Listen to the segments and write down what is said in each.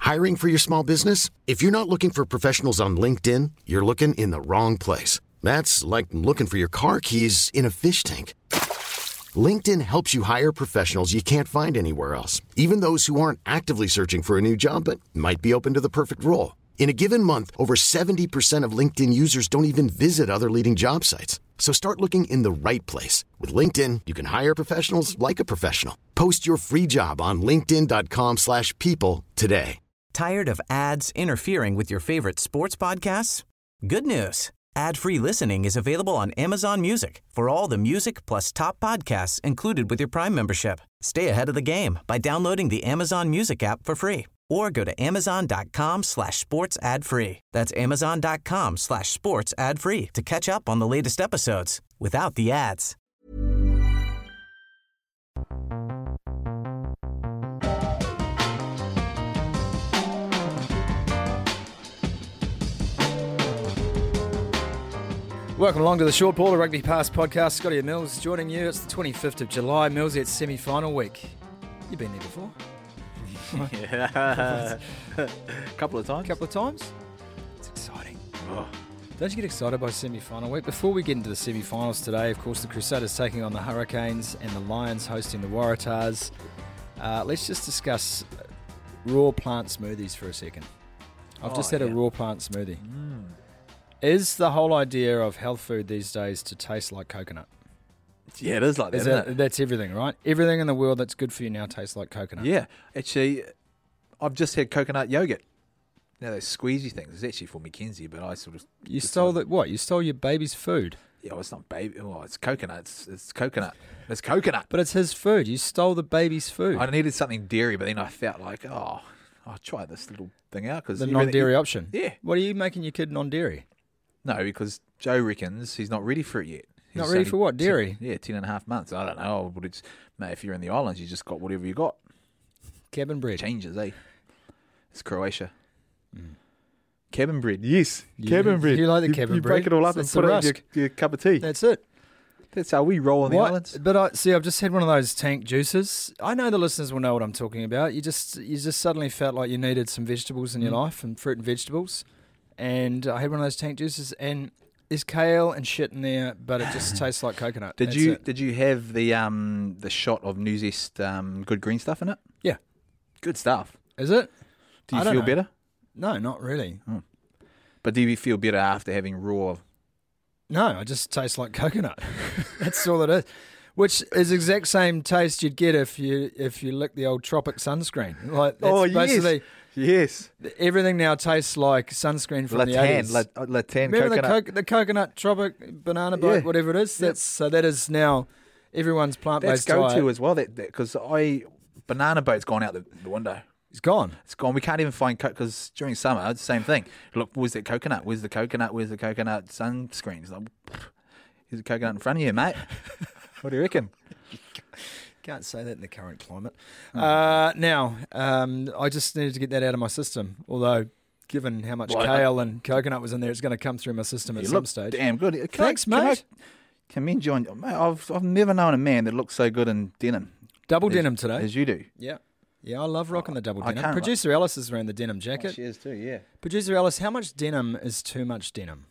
Hiring for your small business? If you're not looking for professionals on LinkedIn, you're looking in the wrong place. That's like looking for your car keys in a fish tank. LinkedIn helps you hire professionals you can't find anywhere else, even those who aren't actively searching for a new job but might be open to the perfect role. In a given month, over 70% of LinkedIn users don't even visit other leading job sites. So start looking in the right place. With LinkedIn, you can hire professionals like a professional. Post your free job on linkedin.com/people today. Tired of ads interfering with your favorite sports podcasts? Good news. Ad-free listening is available on Amazon Music for all the music plus top podcasts included with your Prime membership. Stay ahead of the game by downloading the Amazon Music app for free or go to amazon.com/sports ad free. That's amazon.com/sports ad free to catch up on the latest episodes without the ads. Welcome along to the Short Ball, the Rugby Pass podcast. Scotty Mills joining you. It's the 25th of July. Mills, it's semi-final week. You've been there before? Yeah. Couple of times. It's exciting. Oh. Don't you get excited by semi-final week? Before we get into the semi-finals today, of course, the Crusaders taking on the Hurricanes and the Lions hosting the Waratahs. Let's just discuss raw plant smoothies for a second. I've just had a raw plant smoothie. Is the whole idea of health food these days to taste like coconut? Yeah, it is like that, isn't it? That's everything, right? Everything in the world that's good for you now tastes like coconut. Yeah. Actually, I've just had coconut yogurt. Now, those squeezy things, it's actually for Mackenzie, but I sort of... You stole what? You stole your baby's food? Yeah, well, it's not baby. Oh, it's coconut. It's coconut. It's coconut. But it's his food. You stole the baby's food. I needed something dairy, but then I felt like, I'll try this little thing out. The non-dairy option? Yeah. What are you making your kid non-dairy? No, because Joe reckons he's not ready for it yet. Not ready for what? Dairy? 10 and a half months. I don't know. But it's, mate, if you're in the islands, you just got whatever you got. Cabin bread. Changes, eh? It's Croatia. Cabin bread, yes. Cabin bread. You like the cabin bread? You break it all up and put it in your cup of tea. That's it. That's how we roll on the islands. But I've just had one of those tank juices. I know the listeners will know what I'm talking about. You just suddenly felt like you needed some vegetables in your life, and fruit and vegetables. And I had one of those tank juices, and there's kale and shit in there, but it just tastes like coconut. Did you have the shot of New Zest good green stuff in it? Yeah. Good stuff. Is it? Do you feel better? No, not really. But do you feel better after having raw? No, I just taste like coconut. That's all it is. Which is the exact same taste you'd get if you lick the old Tropic sunscreen. Like that's basically yes. Everything now tastes like sunscreen from the 80s. Latan Remember coconut. the coconut Tropic banana boat, whatever it is. That is now everyone's plant-based diet. That's go-to as well. That because banana boat's gone out the window. It's gone. It's gone. We can't even find because during summer it's the same thing. Look, where's that coconut? Where's the coconut? Where's the coconut sunscreen? It's like, here's a coconut in front of you, mate. What do you reckon? Can't say that in the current climate. Now, I just needed to get that out of my system. Although, given how much kale and coconut was in there, it's going to come through my system at some stage. Damn good. Thanks, mate. Commend you on. Mate, I've never known a man that looks so good in denim. Double denim today, as you do. Yeah. Yeah, I love rocking the double denim. Producer Alice is wearing the denim jacket. She is too, yeah. Producer Alice, how much denim is too much denim?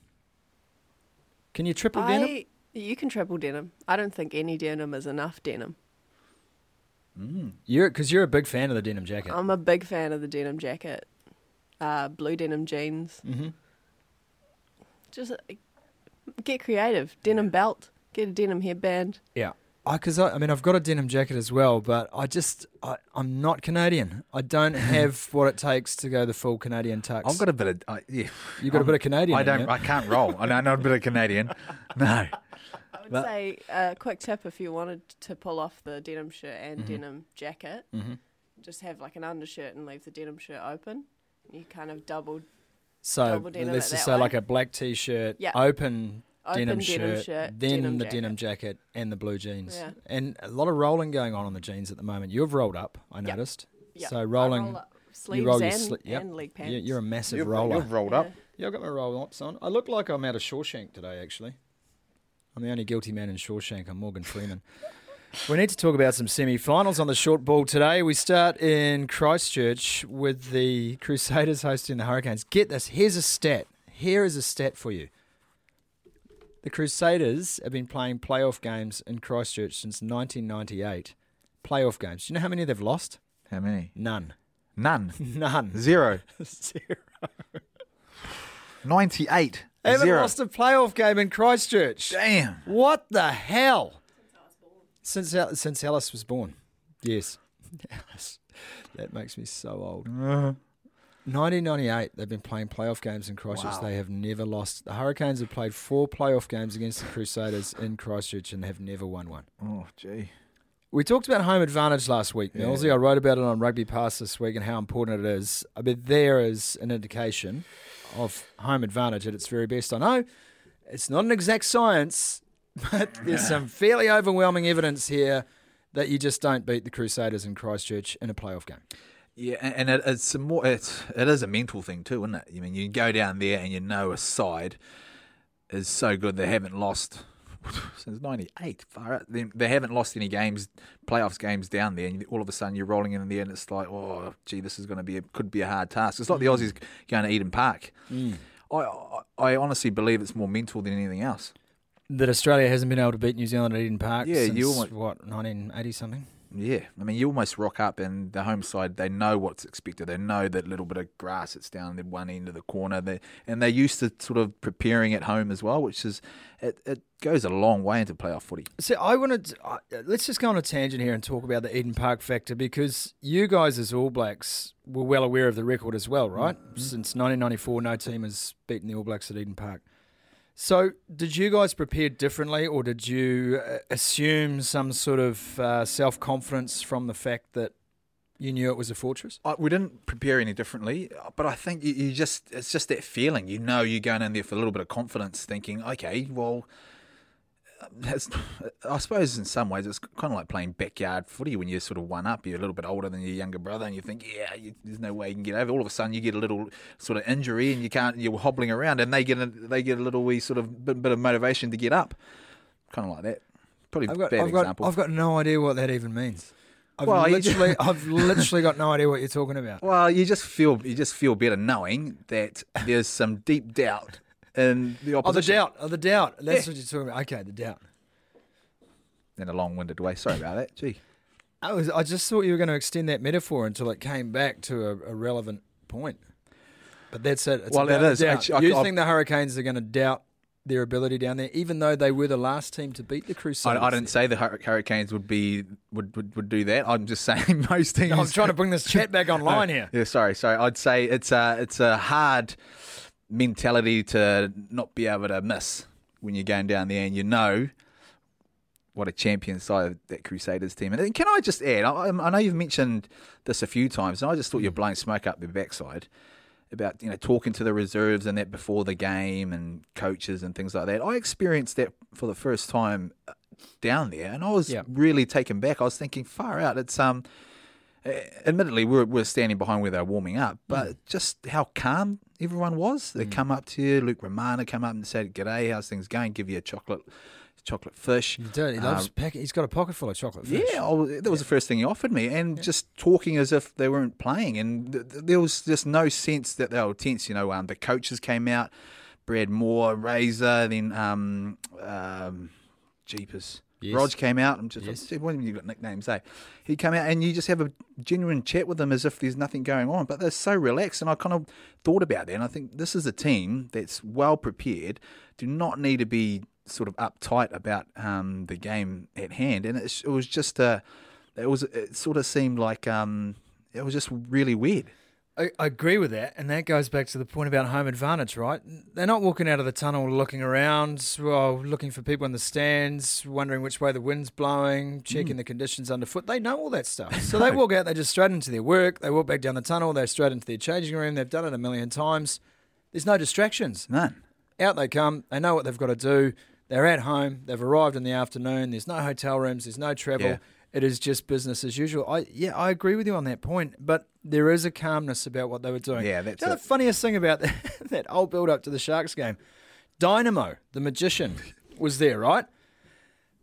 Can you triple denim? You can triple denim. I don't think any denim is enough denim. Because you're a big fan of the denim jacket. I'm a big fan of the denim jacket. Blue denim jeans. Mm-hmm. Just get creative. Denim belt. Get a denim headband. Yeah. Because I've got a denim jacket as well, but I'm not Canadian. I don't have what it takes to go the full Canadian tux. I've got a bit of You got a bit of Canadian. I can't roll. I know not a bit of Canadian. No. I would say a quick tip if you wanted to pull off the denim shirt and denim jacket, just have like an undershirt and leave the denim shirt open. You kind of double. So denim let's just say like a black t-shirt, open denim shirt, then the denim jacket and the blue jeans. Yeah. And a lot of rolling going on the jeans at the moment. You've rolled up, I noticed. Yep. So rolling. I roll up sleeves and leg pants. You're a massive roller. You've rolled up. Yeah, I've got my roll-ups on. I look like I'm out of Shawshank today, actually. I'm the only guilty man in Shawshank. I'm Morgan Freeman. We need to talk about some semi-finals on the short ball today. We start in Christchurch with the Crusaders hosting the Hurricanes. Get this. Here's a stat. Here is a stat for you. The Crusaders have been playing playoff games in Christchurch since 1998. Playoff games. Do you know how many they've lost? How many? None. None. None. Zero. Zero. 98. They haven't Zero. lost a playoff game in Christchurch. Damn. What the hell? Since Alice was born. Yes. Alice. That makes me so old. 1998, they've been playing playoff games in Christchurch. Wow. They have never lost. The Hurricanes have played 4 playoff games against the Crusaders in Christchurch and have never won one. Oh, gee. We talked about home advantage last week, Yeah. Millsy. I wrote about it on Rugby Pass this week and how important it is. I mean, there is an indication of home advantage at its very best. I know it's not an exact science, but there's some fairly overwhelming evidence here that you just don't beat the Crusaders in Christchurch in a playoff game. Yeah, and it is a mental thing too, isn't it? I mean, you go down there and you know a side is so good they haven't lost since '98. Far out. They haven't lost any playoffs games down there, and all of a sudden you're rolling in there, and it's like, oh, gee, this is going to could be a hard task. It's like the Aussies going to Eden Park. I honestly believe it's more mental than anything else. That Australia hasn't been able to beat New Zealand at Eden Park Yeah, since, you almost- 1980 something? Yeah, I mean, you almost rock up, and the home side, they know what's expected. They know that little bit of grass that's down the one end of the corner. And they're used to sort of preparing at home as well, which is it goes a long way into playoff footy. So let's just go on a tangent here and talk about the Eden Park factor, because you guys as All Blacks were well aware of the record as well, right? Mm-hmm. Since 1994, no team has beaten the All Blacks at Eden Park. So did you guys prepare differently, or did you assume some sort of self-confidence from the fact that you knew it was a fortress? We didn't prepare any differently, but I think it's just that feeling. You know, you're going in there for a little bit of confidence, thinking, okay, well, I suppose in some ways it's kind of like playing backyard footy when you're sort of one up. You're a little bit older than your younger brother, and you think, there's no way you can get over. All of a sudden, you get a little sort of injury, and you're hobbling around, and they get a little wee sort of bit of motivation to get up, kind of like that. Probably example. I've got no idea what that even means. I've Well, literally got no idea what you're talking about. Well, you just feel better knowing that there's some deep doubt in the opposition. The doubt. That's what you're talking about. Okay, the doubt. In a long-winded way. Sorry about that. Gee. I just thought you were going to extend that metaphor until it came back to a relevant point. But that's it. It's Well, about it is. doubt. Actually, You think the Hurricanes are going to doubt their ability down there, even though they were the last team to beat the Crusaders? I didn't say the Hurricanes would do that. I'm just saying most teams. No, I'm trying to bring this chat back online here. Yeah, sorry. I'd say it's a hard mentality to not be able to miss when you're going down there, and you know what a champion side that Crusaders team. And can I just add, I know you've mentioned this a few times, and I just thought you're blowing smoke up their backside about talking to the reserves and that before the game and coaches and things like that. I experienced that for the first time down there, and I was really taken back. I was thinking, far out. It's admittedly we're standing behind where they're warming up, but just how calm everyone was. They come up to you. Luke Romano come up and said, "G'day, how's things going?" Give you a chocolate fish. He did. He loves he's got a pocket full of chocolate fish. Yeah, that was the first thing he offered me, and just talking as if they weren't playing, and there was just no sense that they were tense. The coaches came out, Brad Moore, Razor, then Jeepers. Yes. Rog came out and just what have you got nicknames, eh? He came out and you just have a genuine chat with them as if there's nothing going on, but they're so relaxed. And I kind of thought about that, and I think this is a team that's well prepared, do not need to be sort of uptight about the game at hand, and it was just it sort of seemed like it was just really weird. I agree with that, and that goes back to the point about home advantage, right? They're not walking out of the tunnel looking around, looking for people in the stands, wondering which way the wind's blowing, checking the conditions underfoot. They know all that stuff. So they walk out, they just straight into their work, they walk back down the tunnel, they're straight into their changing room, they've done it a million times. There's no distractions. None. Out they come, they know what they've got to do, they're at home, they've arrived in the afternoon, there's no hotel rooms, there's no travel. Yeah. It is just business as usual. I agree with you on that point, but there is a calmness about what they were doing. Yeah, that's the funniest thing about that whole build-up to the Sharks game, Dynamo, the magician, was there, right?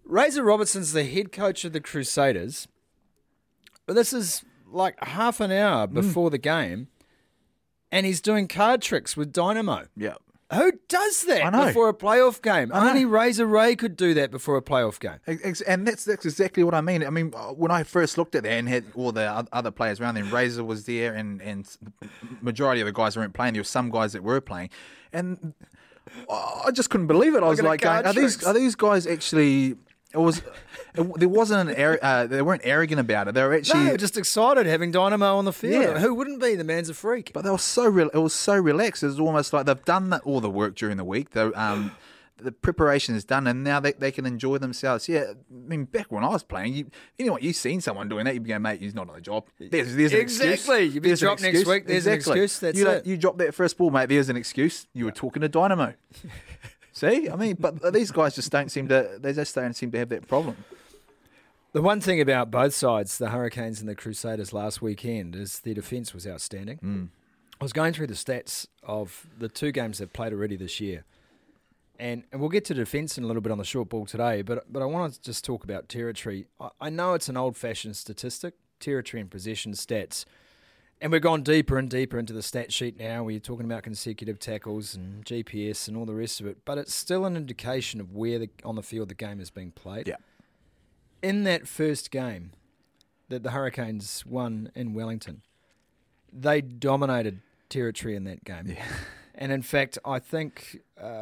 Razor Robertson's the head coach of the Crusaders, but this is like half an hour before the game, and he's doing card tricks with Dynamo. Yeah. Who does I that know. before a playoff game? I know. Only Razor Ray could do that before a playoff game. And that's exactly what I mean. I mean, when I first looked at that and had all the other players around them, Razor was there, and majority of the guys weren't playing. There were some guys that were playing, and I just couldn't believe it. I was Look at like, the card going, tricks. are these guys actually? There wasn't they weren't arrogant about it. They were actually. No, just excited having Dynamo on the field. Yeah. Who wouldn't be? The man's a freak. But they were it was so relaxed. It was almost like they've done all the work during the week. The preparation is done, and now they can enjoy themselves. Yeah, I mean, back when I was playing, you've seen someone doing that, you'd be going, mate, he's not on the job. There's an excuse. Exactly. You'd be There's an dropped next excuse. week, there's an excuse, that's it. You dropped that first ball, mate, there's an excuse. You were talking to Dynamo. See? I mean, but these guys just don't seem to have that problem. The one thing about both sides, the Hurricanes and the Crusaders last weekend, is their defence was outstanding. I was going through the stats of the 2 games they've played already this year. And we'll get to defence in a little bit on the short ball today, but I want to just talk about territory. I know it's an old-fashioned statistic, territory and possession stats, and we've gone deeper and deeper into the stat sheet now where you're talking about consecutive tackles and GPS and all the rest of it, but it's still an indication of where on the field the game is being played. Yeah. In that first game that the Hurricanes won in Wellington, they dominated territory in that game. Yeah. And in fact, I think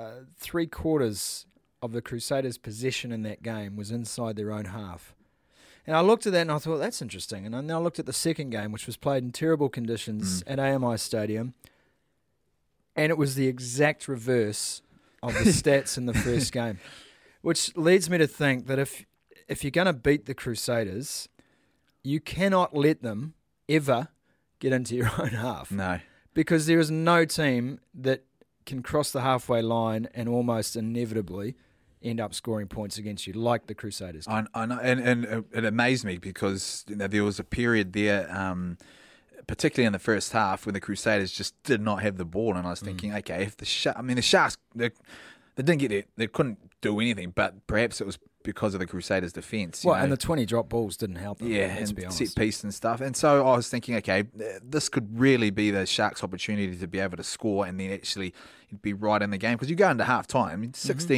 3/4 of the Crusaders' possession in that game was inside their own half. And I looked at that and I thought, that's interesting. And then I looked at the second game, which was played in terrible conditions at AMI Stadium, and it was the exact reverse of the stats in the first game, which leads me to think that if you're going to beat the Crusaders, you cannot let them ever get into your own half. No. Because there is no team that can cross the halfway line and almost inevitably end up scoring points against you, like the Crusaders did. I know, and it amazed me because there was a period there, particularly in the first half, when the Crusaders just did not have the ball, and I was thinking, okay, if the Sharks, they didn't get it, they couldn't do anything, but perhaps it was because of the Crusaders' defence. And the 20 drop balls didn't help them. Yeah, let's be and honest. set piece and stuff. And so I was thinking, okay, this could really be the Sharks' opportunity to be able to score and then actually be right in the game. Because you go into half time,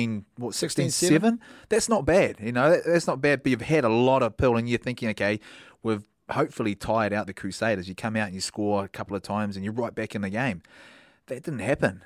16-7? That's not bad. That's not bad. But you've had a lot of pill and you're thinking, okay, we've hopefully tired out the Crusaders. You come out and you score a couple of times and you're right back in the game. That didn't happen.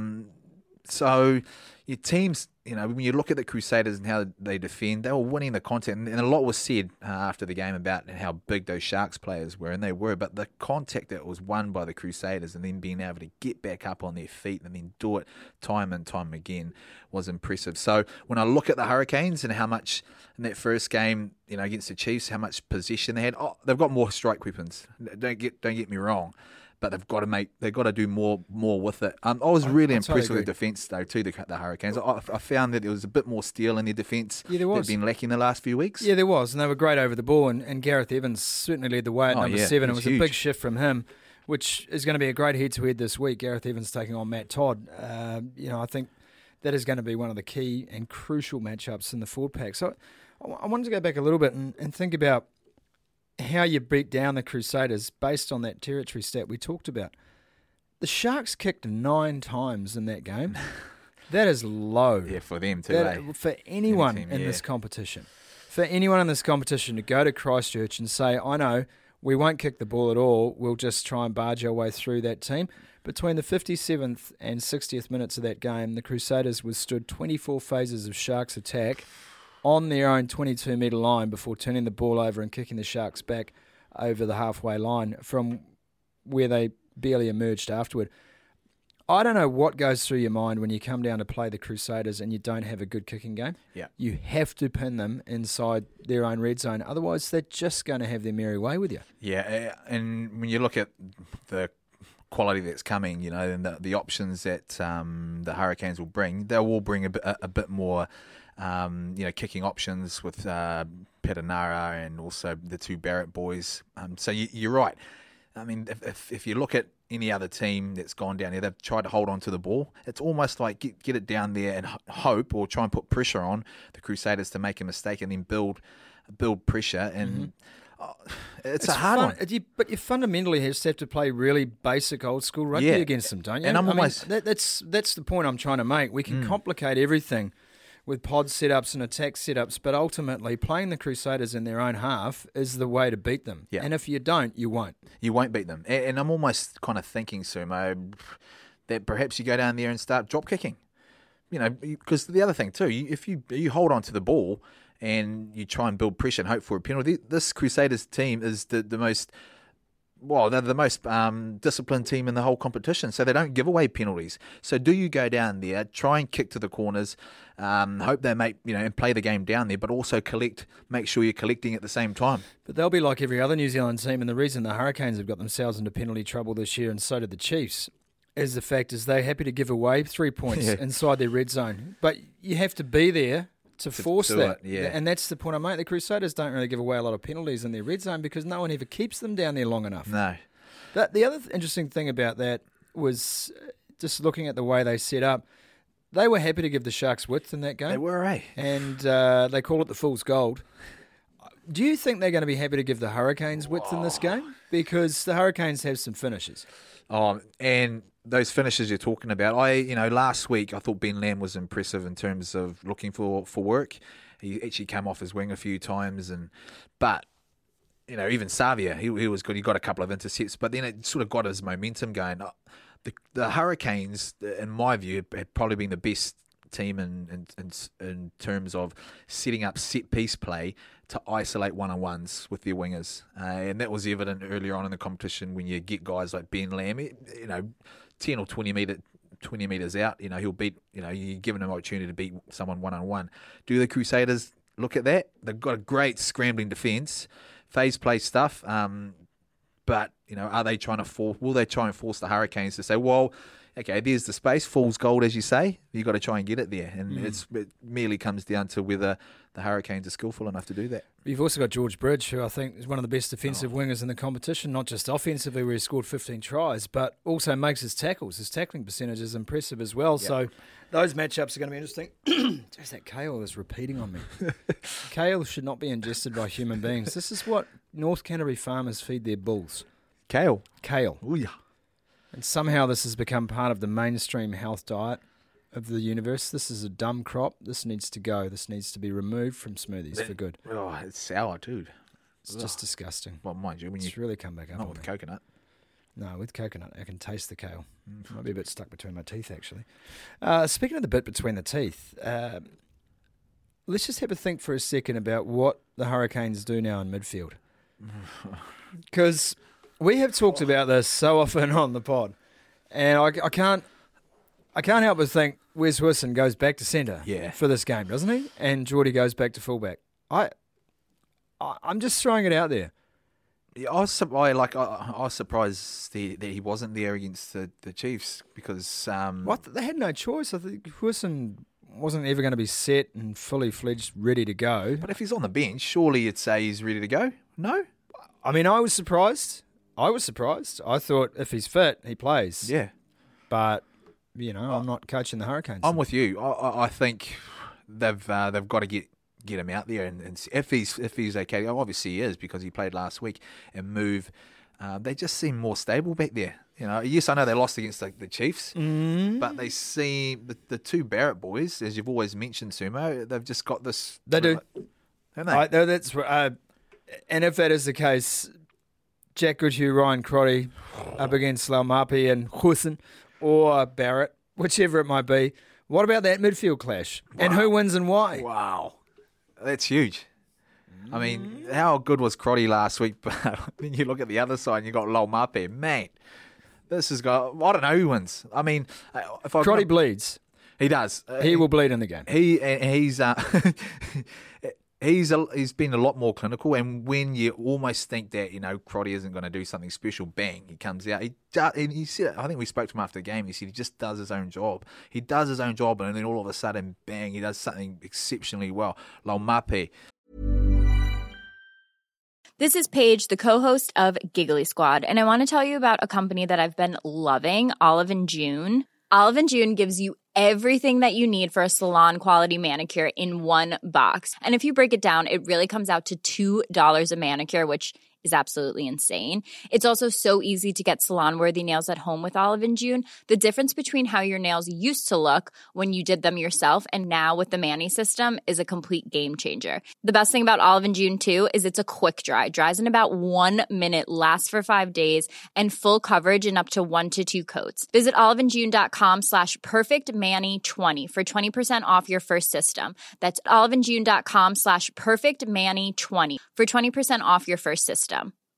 So your teams, when you look at the Crusaders and how they defend, they were winning the contact. And a lot was said after the game about how big those Sharks players were, and they were. But the contact that was won by the Crusaders and then being able to get back up on their feet and then do it time and time again was impressive. So when I look at the Hurricanes and how much in that first game, against the Chiefs, how much possession they had, they've got more strike weapons. Don't get me wrong. But they've got to do more with it. I was really impressed with the defence though too. The Hurricanes. I found that there was a bit more steel in their defence. Yeah, there was. They've been lacking the last few weeks. Yeah, there was, and they were great over the ball. And Gareth Evans certainly led the way at number 7. It was huge. a big shift from him, which is going to be a great head-to-head this week. Gareth Evans taking on Matt Todd. I think that is going to be one of the key and crucial matchups in the forward pack. So I wanted to go back a little bit and think about how you beat down the Crusaders based on that territory stat we talked about. The Sharks kicked 9 times in that game. That is low. Yeah, for them too. For anyone in this competition. For anyone in this competition to go to Christchurch and say, I know, we won't kick the ball at all, we'll just try and barge our way through that team. Between the 57th and 60th minutes of that game, the Crusaders withstood 24 phases of Sharks attack on their own 22-metre line before turning the ball over and kicking the Sharks back over the halfway line from where they barely emerged afterward. I don't know what goes through your mind when you come down to play the Crusaders and you don't have a good kicking game. Yeah. You have to pin them inside their own red zone. Otherwise, they're just going to have their merry way with you. Yeah, and when you look at the quality that's coming, and the options that the Hurricanes will bring, they will bring a bit more kicking options with Perenara and also the 2 Barrett boys. So you're right. I mean, if you look at any other team that's gone down there, they've tried to hold on to the ball. It's almost like get it down there and hope, or try and put pressure on the Crusaders to make a mistake and then build pressure. And it's a hard one. But you fundamentally have to play really basic old school rugby against them, don't you? And that's the point I'm trying to make. We can complicate everything with pod setups and attack setups, but ultimately playing the Crusaders in their own half is the way to beat them. Yeah. And if you don't, you won't. You won't beat them. And I'm almost kind of thinking, Sumo, that perhaps you go down there and start drop kicking. You know, because the other thing too, if you hold on to the ball and you try and build pressure and hope for a penalty, this Crusaders team is they're the most disciplined team in the whole competition, so they don't give away penalties. So do you go down there, try and kick to the corners, hope they make, and play the game down there, but also make sure you're collecting at the same time. But they'll be like every other New Zealand team, and the reason the Hurricanes have got themselves into penalty trouble this year, and so did the Chiefs, is the fact is they're happy to give away 3 points inside their red zone. But you have to be there to force that. And that's the point I make. The Crusaders don't really give away a lot of penalties in their red zone because no one ever keeps them down there long enough. No. But the other interesting thing about that was just looking at the way they set up, they were happy to give the Sharks width in that game. They were, eh? And they call it the fool's gold. Do you think they're going to be happy to give the Hurricanes width in this game? Because the Hurricanes have some finishes. And those finishes you're talking about, last week I thought Ben Lamb was impressive in terms of looking for work. He actually came off his wing a few times, but even Savia, he was good. He got a couple of intercepts, but then it sort of got his momentum going. The Hurricanes, in my view, have probably been the best team in terms of setting up set-piece play to isolate one-on-ones with their wingers. And that was evident earlier on in the competition when you get guys like Ben Lamb, 10 or 20 metres out, he'll beat, you're giving him an opportunity to beat someone one-on-one. Do the Crusaders look at that? They've got a great scrambling defence, phase play stuff, but, are they will they try and force the Hurricanes to say, well, okay, there's the space, fool's gold, as you say. You've got to try and get it there. And it merely comes down to whether the Hurricanes are skillful enough to do that. You've also got George Bridge, who I think is one of the best defensive wingers in the competition, not just offensively where he scored 15 tries, but also makes his tackles. His tackling percentage is impressive as well. Yep. So those matchups are going to be interesting. Just that kale is repeating on me. Kale should not be ingested by human beings. This is what North Canterbury farmers feed their bulls. Kale? Kale. Ooh, yeah. And somehow this has become part of the mainstream health diet of the universe. This is a dumb crop. This needs to go. This needs to be removed from smoothies for good. Oh, it's sour too. It's just disgusting. Well, mind you, when it's really come back up. Not with coconut. No, with coconut, I can taste the kale. Might be a bit stuck between my teeth, actually. Speaking of the bit between the teeth, let's just have a think for a second about what the Hurricanes do now in midfield. Because we have talked about this so often on the pod, and I can't help but think Wes Wilson goes back to centre for this game, doesn't he? And Geordie goes back to fullback. I'm just throwing it out there. Yeah, I was surprised that he wasn't there against the Chiefs because they had no choice. I think Wilson wasn't ever going to be set and fully fledged, ready to go. But if he's on the bench, surely you'd say he's ready to go. No, I mean I was surprised. I thought if he's fit, he plays. Yeah. But, I'm not coaching the Hurricanes. I'm with you. I think they've got to get him out there. And if he's okay, obviously he is because he played last week, and move. They just seem more stable back there. Yes, I know they lost against the Chiefs, but they seem, the two Barrett boys, as you've always mentioned, Sumo, they've just got this. They do. Don't they? That's and if that is the case, Jack Goodhue, Ryan Crotty up against Laumape and Husson or Barrett, whichever it might be. What about that midfield clash? Wow. And who wins and why? Wow. That's huge. I mean, how good was Crotty last week? But then you look at the other side and you got Laumape. Man, this has got, I don't know who wins. I mean, if Crotty bleeds. He does. He will bleed in the game. He's been a lot more clinical, and when you almost think that Crotty isn't going to do something special, bang, he comes out. He said, I think we spoke to him after the game. He said he just does his own job. He does his own job, and then all of a sudden, bang, he does something exceptionally well. Laumape. This is Paige, the co-host of Giggly Squad, and I want to tell you about a company that I've been loving, Olive & June. Olive & June gives you everything that you need for a salon-quality manicure in one box. And if you break it down, it really comes out to $2 a manicure, which is absolutely insane. It's also so easy to get salon-worthy nails at home with Olive & June. The difference between how your nails used to look when you did them yourself and now with the Mani system is a complete game changer. The best thing about Olive & June, too, is it's a quick dry. Dries in about 1 minute, lasts for 5 days, and full coverage in up to 1 to 2 coats. Visit oliveandjune.com/perfectmani20 for 20% off your first system. That's oliveandjune.com/perfectmani20 for 20% off your first system.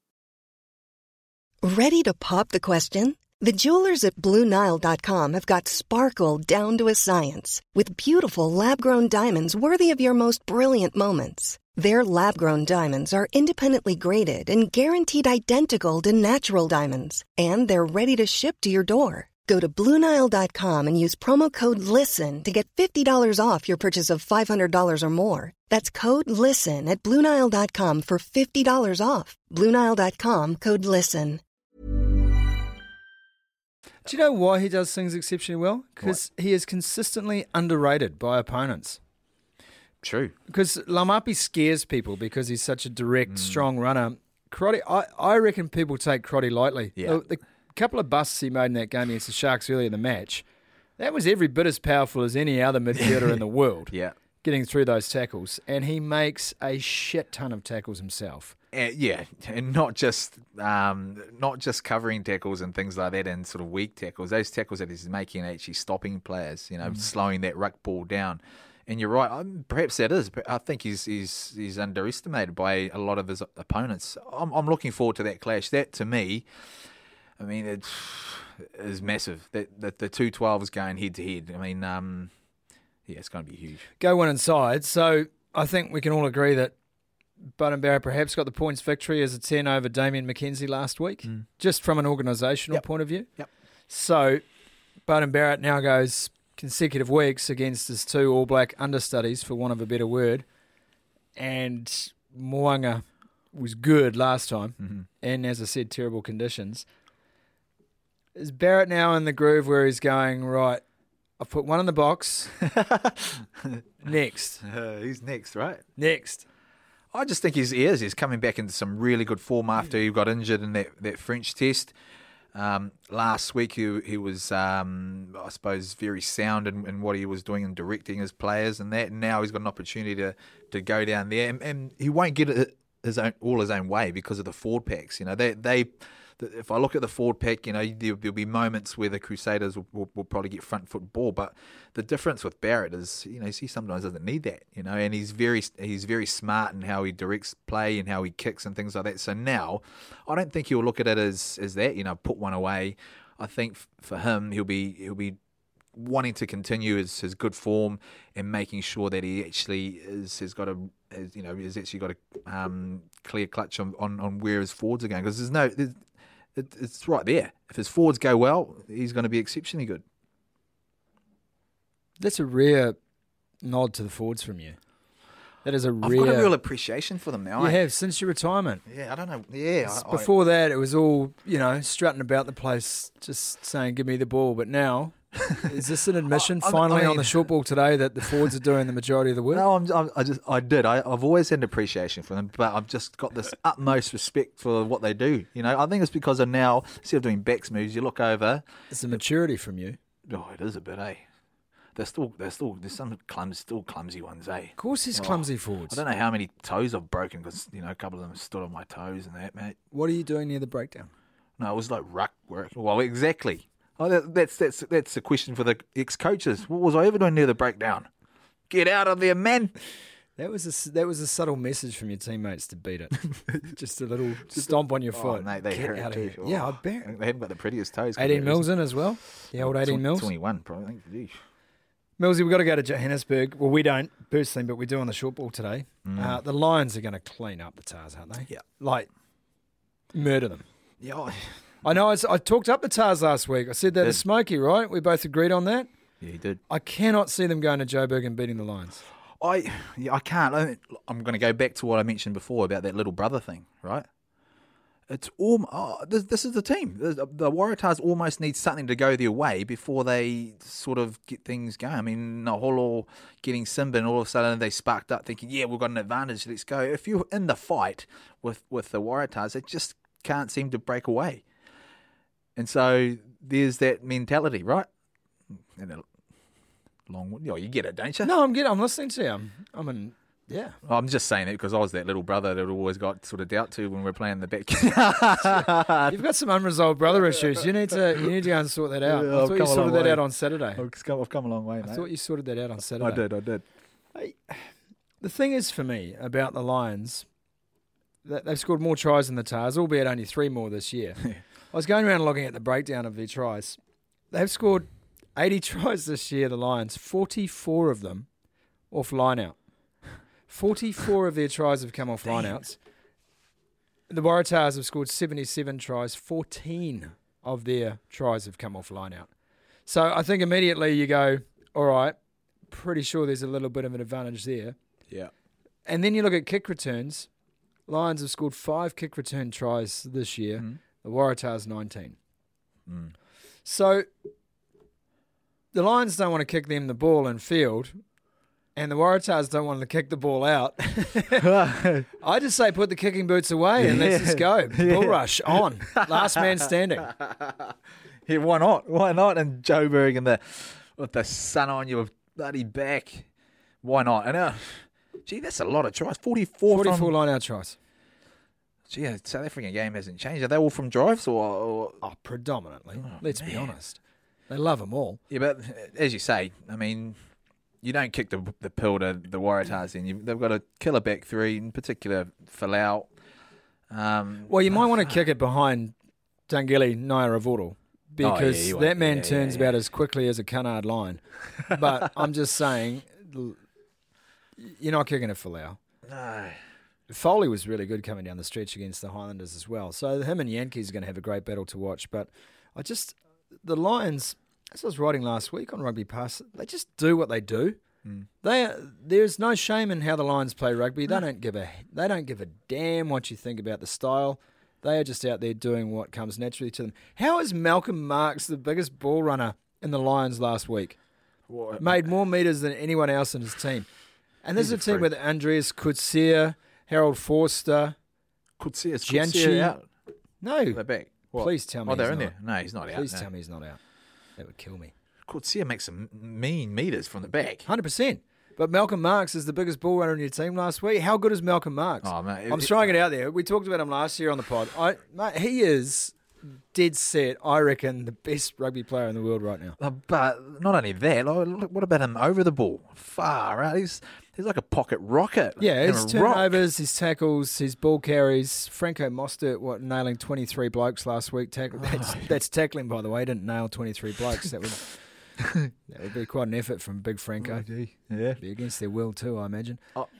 Ready to pop the question? The jewelers at BlueNile.com have got sparkle down to a science with beautiful lab-grown diamonds worthy of your most brilliant moments. Their lab-grown diamonds are independently graded and guaranteed identical to natural diamonds, and they're ready to ship to your door. Go to BlueNile.com and use promo code LISTEN to get $50 off your purchase of $500 or more. That's code LISTEN at BlueNile.com for $50 off. BlueNile.com, code LISTEN. Do you know why he does things exceptionally well? Because he is consistently underrated by opponents. True. Because Laumape scares people because he's such a direct, strong runner. Crotty, I reckon people take Crotty lightly. Yeah. The couple of busts he made in that game against the Sharks earlier in the match, that was every bit as powerful as any other midfielder in the world. Yeah. Getting through those tackles. And he makes a shit ton of tackles himself. And not just covering tackles and things like that and sort of weak tackles. Those tackles that he's making are actually stopping players, slowing that ruck ball down. And you're right, perhaps that is. But I think he's underestimated by a lot of his opponents. I'm looking forward to that clash. That, to me, I mean, it is massive. That the 212s going head to head. I mean, it's going to be huge. Go one inside. So I think we can all agree that Beauden Barrett perhaps got the points victory as a 10 over Damien McKenzie last week, just from an organisational point of view. Yep. So Beauden Barrett now goes consecutive weeks against his 2 All Black understudies, for want of a better word. And Mo'unga was good last time, and as I said, terrible conditions. Is Barrett now in the groove where he's going, right, I've put one in the box, next? He's next, right? Next. I just think he is. He's coming back into some really good form after he got injured in that French test. Last week he was, I suppose, very sound in what he was doing in directing his players and that. And now he's got an opportunity to go down there, and he won't get his own way because of the forward packs. If I look at the forward pack, there'll be moments where the Crusaders will probably get front foot ball, but the difference with Barrett is, he sometimes doesn't need that, and he's very smart in how he directs play and how he kicks and things like that. So now, I don't think he'll look at it as that, put one away. I think for him, he'll be wanting to continue his good form and making sure that he actually has actually got a clear clutch on where his forwards are going, because it's right there. If his forwards go well, he's going to be exceptionally good. That's a rare nod to the forwards from you. That is a rare... I've got a real appreciation for them now. You have, since your retirement. Yeah, I don't know. Yeah. Before that, it was all, strutting about the place, just saying, give me the ball. But now... Is this an admission finally on the short ball today that the forwards are doing the majority of the work? No, I've always had an appreciation for them, but I've just got this utmost respect for what they do. I think it's because of now, instead of doing backs moves, you look over. It's a maturity from you. Oh, it is a bit, eh? There's some clumsy ones, eh? Of course there's clumsy forwards. I don't know how many toes I've broken because, a couple of them stood on my toes and that, mate. What are you doing near the breakdown? No, it was like ruck work. Well, exactly. Oh, that's a question for the ex-coaches. What was I ever doing near the breakdown? Get out of there, man. That was a subtle message from your teammates to beat it. Just a little stomp on your foot. Oh, mate, they hurt too. Yeah, I bet. They haven't got the prettiest toes. 18 mils in as well. The old 18 mils. 21, probably. I think. Millsy, we've got to go to Johannesburg. Well, we don't personally, but we do on the short ball today. The Lions are going to clean up the Tars, aren't they? Yeah. Like, murder them. Yeah. I know. I talked up the Tars last week. I said that to Smokey, right? We both agreed on that. Yeah, he did. I cannot see them going to Joburg and beating the Lions. I can't. I'm going to go back to what I mentioned before about that little brother thing, right? It's this is the team. The Waratahs almost need something to go their way before they sort of get things going. I mean, Naholo getting Simba, and all of a sudden they sparked up thinking, yeah, we've got an advantage, let's go. If you're in the fight with the Waratahs, it just can't seem to break away. And so there's that mentality, right? And you get it, don't you? No, I'm listening to you. Yeah. I'm just saying it because I was that little brother that always got sort of doubt to when we were playing the back. You've got some unresolved brother issues. You need to go and sort that out. Yeah, I thought you sorted that out on Saturday. I've come a long way, mate. I thought you sorted that out on Saturday. I did. The thing is for me about the Lions, that they've scored more tries than the Tars, albeit only 3 more this year. I was going around looking at the breakdown of their tries. They've scored 80 tries this year, the Lions, 44 of them off line-out. 44 of their tries have come off lineouts. The Waratahs have scored 77 tries. 14 of their tries have come off lineout. So I think immediately you go, all right, pretty sure there's a little bit of an advantage there. Yeah. And then you look at kick returns. Lions have scored 5 kick return tries this year. Mm. The Waratahs 19. Mm. So the Lions don't want to kick them the ball in field. And the Waratahs don't want to kick the ball out. I just say put the kicking boots away and let's just go. Bull rush, on. Last man standing. Yeah, why not? Why not? And Joburg and with the sun on your bloody back. Why not? And gee, that's a lot of tries. 44 line-out tries. Gee, the South African game hasn't changed. Are they all from drives or? Oh, predominantly. Let's be honest. They love them all. Yeah, but as you say, I mean, you don't kick the pill to the Waratahs in. They've got a killer back three, in particular Falau. Well, you might want to kick it behind Tangeli Naiyaravoro because that man turns about as quickly as a canard line. But I'm just saying, you're not kicking it Falau. No. Foley was really good coming down the stretch against the Highlanders as well. So him and Yankees are going to have a great battle to watch. But the Lions, as I was writing last week on Rugby Pass, they just do what they do. Mm. There's no shame in how the Lions play rugby. They don't give a damn what you think about the style. They are just out there doing what comes naturally to them. How is Malcolm Marx the biggest ball runner in the Lions last week? What? Made more metres than anyone else in his team. And this is a team with Andreas Coetzee, Harold Forster, Coetzee out. No. They're back. What? Please tell me they're in there. No, he's not out. Please tell me he's not out. That would kill me. Coetzee makes some mean metres from the back. 100%. But Malcolm Marx is the biggest ball runner in your team last week. How good is Malcolm Marx? Oh, mate, I'm throwing it out there. We talked about him last year on the pod. Mate, he is dead set, I reckon, the best rugby player in the world right now. But not only that, what about him over the ball? Far out. He's like a pocket rocket. Yeah, his turnovers, his tackles, his ball carries. Franco Mostert, nailing 23 blokes last week. That's tackling, by the way. He didn't nail 23 blokes. That would be quite an effort from Big Franco. Oh, yeah. Be against their will too, I imagine.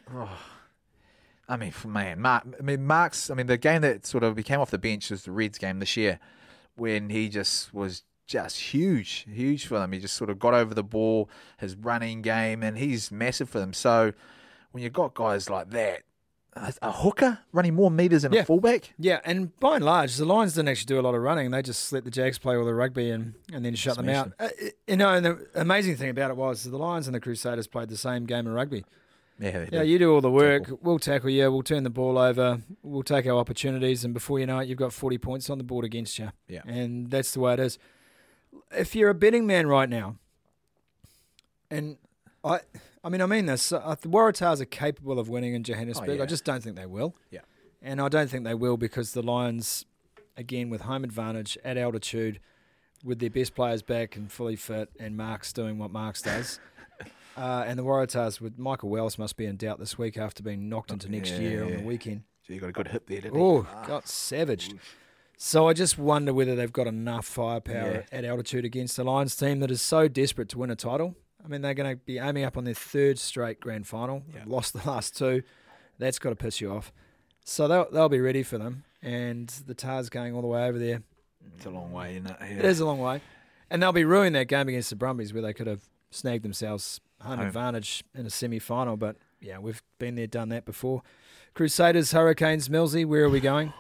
I mean, man, Marx. I mean, the game that sort of became off the bench was the Reds game this year, when he was just huge for them. He just sort of got over the ball, his running game, and he's massive for them. So when you've got guys like that, a hooker running more metres than a fullback. Yeah, and by and large, the Lions didn't actually do a lot of running. They just let the Jags play all the rugby and then shut them out. And the amazing thing about it was the Lions and the Crusaders played the same game of rugby. Yeah, you do all the work, we'll tackle you, we'll turn the ball over, we'll take our opportunities, and before you know it, you've got 40 points on the board against you. Yeah. And that's the way it is. If you're a betting man right now, and I mean this, the Waratahs are capable of winning in Johannesburg. Oh, yeah. I just don't think they will. Yeah. And I don't think they will because the Lions, again, with home advantage at altitude, with their best players back and fully fit, and Marx doing what Marx does. And the Waratahs with Michael Wells must be in doubt this week after being knocked into next year on the weekend. So you got a good hip there, didn't you? Got savaged. So I just wonder whether they've got enough firepower at altitude against the Lions team that is so desperate to win a title. I mean, they're going to be aiming up on their 3rd straight grand final. They've lost the last 2. That's got to piss you off. So they'll be ready for them. And the Tars going all the way over there. It's a long way, isn't it? Yeah. It is a long way. And they'll be ruining that game against the Brumbies where they could have snagged themselves home advantage in a semi-final, but yeah, we've been there, done that before. Crusaders, Hurricanes, Millsy, where are we going?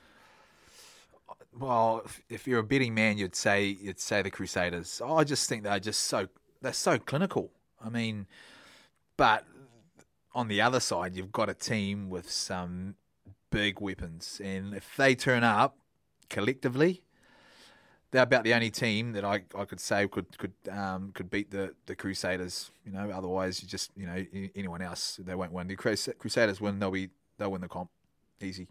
Well, if you're a betting man, you'd say the Crusaders. I just think they're so clinical. I mean, but on the other side, you've got a team with some big weapons, and if they turn up collectively, they're about the only team that I could say could beat the Crusaders. Otherwise you just anyone else they won't win. The Crusaders win, they'll win the comp easy.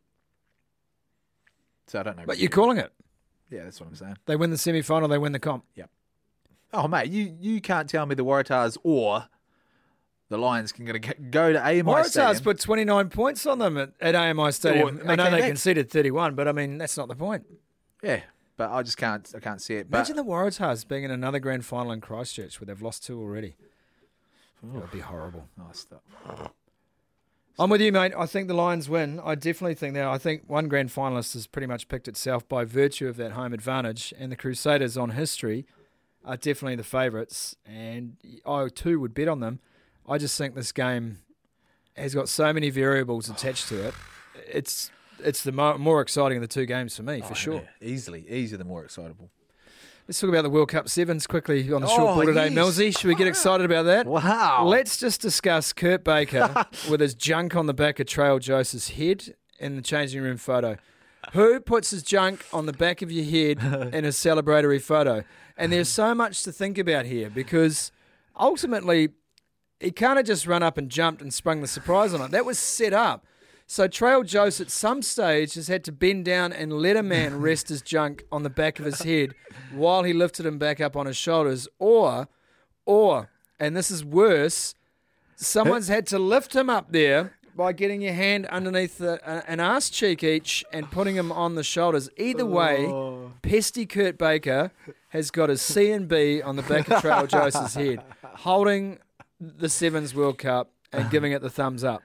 So I don't know. But you're calling it? Yeah, that's what I'm saying. They win the semi-final, they win the comp. Yep. Oh mate, you can't tell me the Waratahs or the Lions can go to AMI Waratahs Stadium. put 29 points on them at AMI Stadium. I know they back. conceded 31, but I mean that's not the point. Yeah, but I just can't see it. Imagine the Waratahs being in another grand final in Christchurch where they've lost 2 already. That would be horrible. Oh, stop. I'm with you, mate. I think the Lions win. I definitely think that. I think one grand finalist has pretty much picked itself by virtue of that home advantage, and the Crusaders on history are definitely the favourites, and I too would bet on them. I just think this game has got so many variables attached to it. It's the more exciting of the 2 games for me, for sure. Yeah. Easily the more excitable. Let's talk about the World Cup Sevens quickly on the short board today, yes. Millsy. Should we get excited about that? Wow. Let's just discuss Kurt Baker with his junk on the back of Trail Joseph's head in the changing room photo. Who puts his junk on the back of your head in a celebratory photo? And there's so much to think about here because ultimately he can't have just run up and jumped and sprung the surprise on it. That was set up. So Trail Joseph at some stage has had to bend down and let a man rest his junk on the back of his head while he lifted him back up on his shoulders. Or, and this is worse, someone's had to lift him up there by getting your hand underneath an arse cheek each and putting him on the shoulders. Either way, pesty Kurt Baker has got his C and B on the back of Trail Joseph's head, holding the Sevens World Cup and giving it the thumbs up.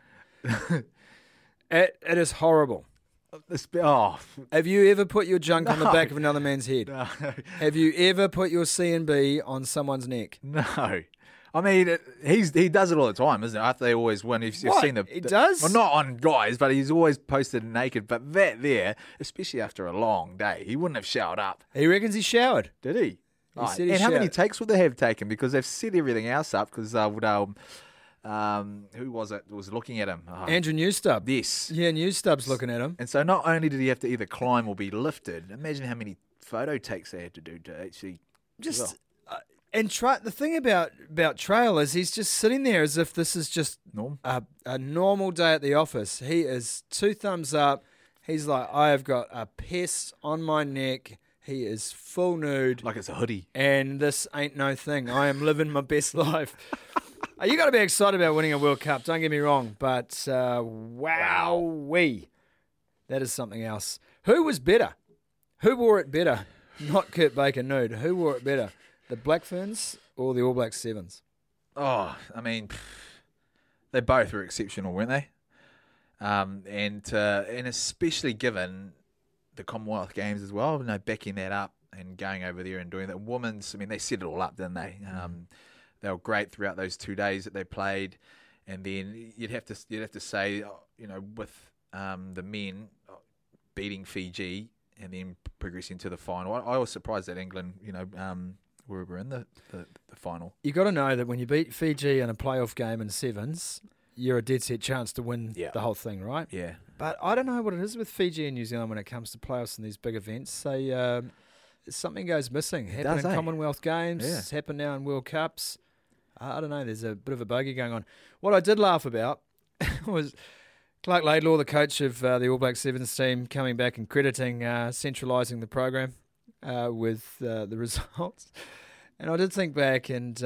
It is horrible. Have you ever put your junk on the back of another man's head? No. Have you ever put your C&B on someone's neck? No. I mean, he does it all the time, isn't it? After they always win. You've seen He does? Well, not on guys, but he's always posted naked. But that there, especially after a long day, he wouldn't have showered up. He reckons he showered. Did he? Said he and how many showered. takes would they have taken? Because they've set everything else up. Because who was it? Was looking at him? Andrew Newstub. Yes. Yeah, Newstub's looking at him. And so not only did he have to either climb or be lifted, imagine how many photo takes they had to do to actually... And the thing about Trail is he's just sitting there as if this is just a normal day at the office. He is 2 thumbs up. He's like, I have got a pest on my neck. He is full nude. Like it's a hoodie. And this ain't no thing. I am living my best life. You got to be excited about winning a World Cup. Don't get me wrong. But wowee. That is something else. Who was better? Who wore it better? Not Kurt Baker nude. Who wore it better? The Black Ferns or the All Black Sevens? Oh, I mean, they both were exceptional, weren't they? And especially given the Commonwealth Games as well, backing that up and going over there and doing that. Women's, I mean, they set it all up, didn't they? They were great throughout those 2 days that they played, and then you'd have to say, with the men beating Fiji and then progressing to the final. I was surprised that England, were in the final. You got to know that when you beat Fiji in a playoff game in sevens, you're a dead set chance to win the whole thing, right? Yeah. But I don't know what it is with Fiji and New Zealand when it comes to playoffs and these big events. They something goes missing. Happened in Commonwealth Games. It's happened now in World Cups. I don't know. There's a bit of a bogey going on. What I did laugh about was Clark Laidlaw, the coach of the All Black Sevens team, coming back and crediting centralising the program with the results. And I did think back, and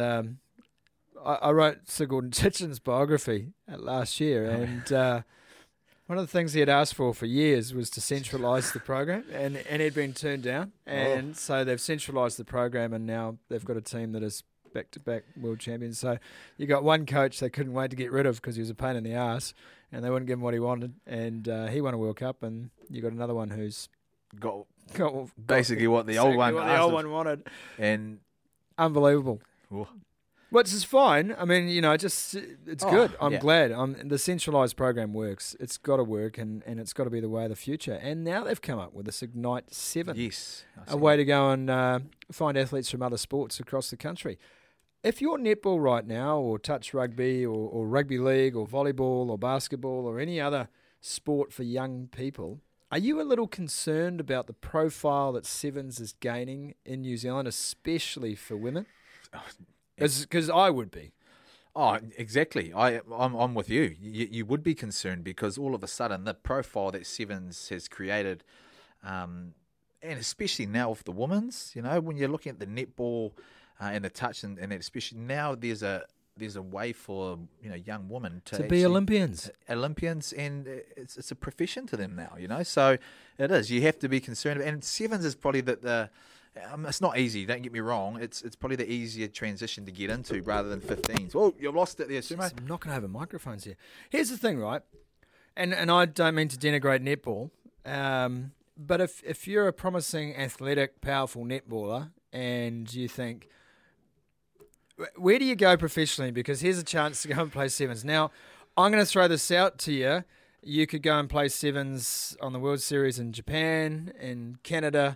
I wrote Sir Gordon Titchen's biography last year, and one of the things he had asked for years was to centralise the program, and he'd been turned down. And so they've centralised the program, and now they've got a team that is back-to-back world champions. So you got one coach they couldn't wait to get rid of because he was a pain in the arse, and they wouldn't give him what he wanted, and he won a World Cup. And you got another one who's got basically what the old one wanted, and unbelievable. Which is fine. I mean, it's good. I'm yeah. glad. The centralised program works. It's got to work, and it's got to be the way of the future. And now they've come up with this Ignite 7. Yes. A way to go and find athletes from other sports across the country. If you're netball right now, or touch rugby, or rugby league, or volleyball, or basketball, or any other sport for young people, are you a little concerned about the profile that Sevens is gaining in New Zealand, especially for women? Because I would be. Oh, exactly. I'm with you. You would be concerned because all of a sudden the profile that Sevens has created, and especially now with the women's, when you're looking at the netball and the touch, and especially now there's a way for young women to be Olympians, and it's a profession to them now. So it is. You have to be concerned, and Sevens is probably the it's not easy, don't get me wrong. It's probably the easier transition to get into rather than 15s. Oh, you've lost it there, Sumo. I'm knocking over microphones here. Here's the thing, right? And I don't mean to denigrate netball, but if you're a promising, athletic, powerful netballer and you think, where do you go professionally? Because here's a chance to go and play Sevens. Now, I'm going to throw this out to you. You could go and play Sevens on the World Series in Japan, in Canada,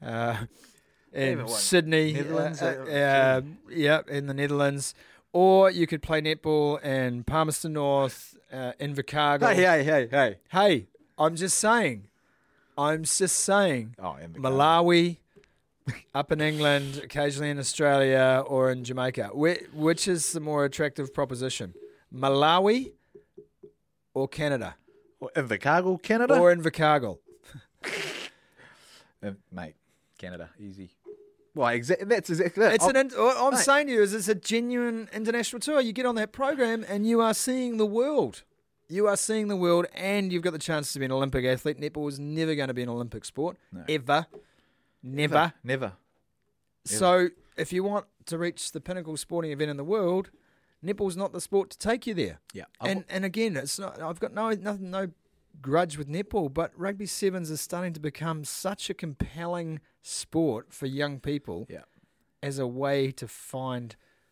in Sydney, Netherlands, in the Netherlands, or you could play netball in Palmerston North, Invercargill. Hey, I'm just saying. Malawi, up in England, occasionally in Australia, or in Jamaica. Which is the more attractive proposition? Malawi or Canada? Or Invercargill, Canada? Or Invercargill. Mate, Canada, easy. Well, that's exactly it. I'm saying to you is it's a genuine international tour. You get on that program and you are seeing the world. You are seeing the world, and you've got the chance to be an Olympic athlete. Netball is never going to be an Olympic sport. No. Ever. Never. So if you want to reach the pinnacle sporting event in the world, netball's not the sport to take you there. Yeah. And again, it's not. I've got no grudge with netball, but rugby sevens is starting to become such a compelling sport for young people as a way to find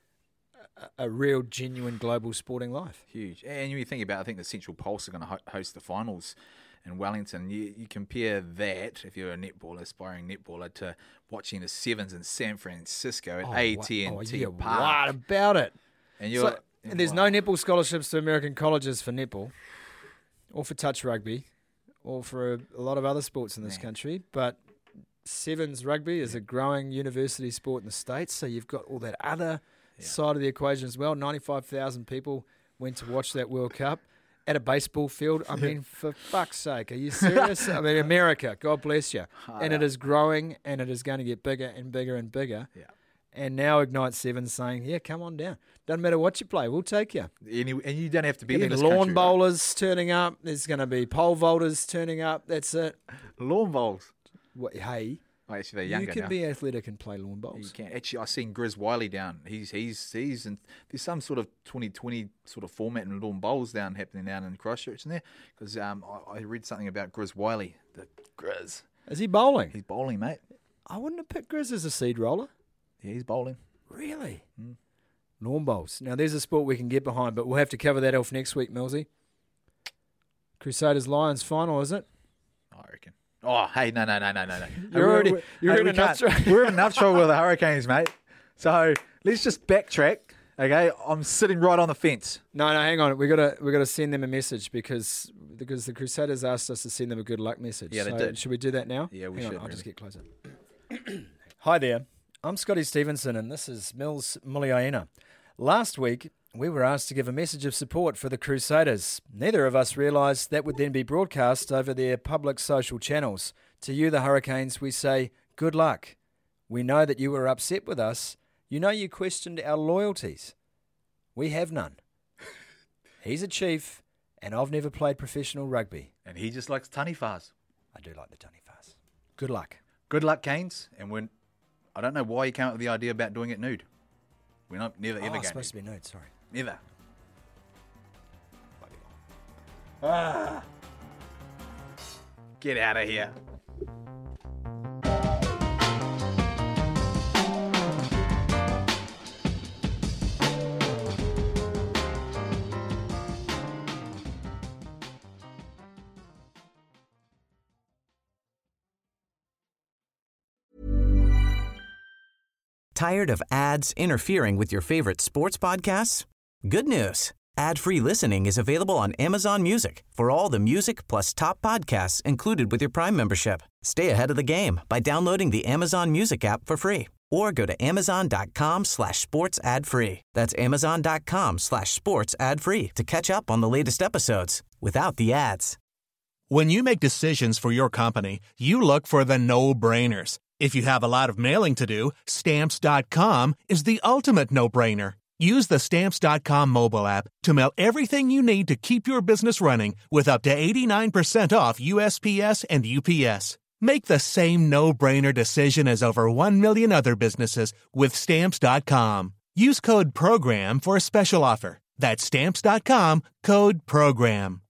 a real, genuine global sporting life. Huge. And you think about, I think the Central Pulse are going to host the finals in Wellington. You compare that, if you're a netballer, aspiring netballer, to watching the sevens in San Francisco at AT&T Park. What about it? And there's no netball scholarships to American colleges for netball, or for touch rugby, or for a lot of other sports in this country. But sevens rugby is a growing university sport in the States, so you've got all that other side of the equation as well. 95,000 people went to watch that World Cup at a baseball field. I mean, for fuck's sake, are you serious? I mean, America, God bless you. And it is growing, and it is going to get bigger and bigger and bigger. Yeah. And now Ignite 7's saying, come on down. Doesn't matter what you play, we'll take you. And you don't have to be in this lawn country, bowlers turning up. There's going to be pole vaulters turning up. That's it. Lawn bowls. Hey. Oh, actually, they're younger you can now. be athletic and play lawn bowls. You can. Actually, I've seen Grizz Wiley down. He's in, there's some sort of 2020 sort of format in lawn bowls happening down in Christchurch in there. Because I read something about Grizz Wiley, the Grizz. Is he bowling? He's bowling, mate. I wouldn't have picked Grizz as a seed roller. Yeah, he's bowling. Really? Lawn bowls. Now, there's a sport we can get behind, but we'll have to cover that off next week, Millsy. Crusaders Lions final, is it? I reckon. Oh, hey, no. You're in enough trouble. We're in enough trouble with the Hurricanes, mate. So let's just backtrack. Okay, I'm sitting right on the fence. No, hang on. We gotta send them a message because the Crusaders asked us to send them a good luck message. Yeah, they did. Should we do that now? Yeah, we hang should. On, I'll just get closer. Hi there. I'm Scotty Stevenson, and this is Mills Muliaina. Last week, we were asked to give a message of support for the Crusaders. Neither of us realised that would then be broadcast over their public social channels. To you, the Hurricanes, we say, good luck. We know that you were upset with us. You know you questioned our loyalties. We have none. He's a chief, and I've never played professional rugby. And he just likes tunny fars. I do like the tunny fars. Good luck. Good luck, Canes. And I don't know why you came up with the idea about doing it nude. We're never ever going it's supposed to be nude, sorry. Never. Get out of here. Tired of ads interfering with your favorite sports podcasts? Good news. Ad-free listening is available on Amazon Music for all the music plus top podcasts included with your Prime membership. Stay ahead of the game by downloading the Amazon Music app for free or go to amazon.com/sports ad free. That's amazon.com/sports ad free to catch up on the latest episodes without the ads. When you make decisions for your company, you look for the no-brainers. If you have a lot of mailing to do, Stamps.com is the ultimate no-brainer. Use the Stamps.com mobile app to mail everything you need to keep your business running with up to 89% off USPS and UPS. Make the same no-brainer decision as over 1 million other businesses with Stamps.com. Use code PROGRAM for a special offer. That's Stamps.com, code PROGRAM.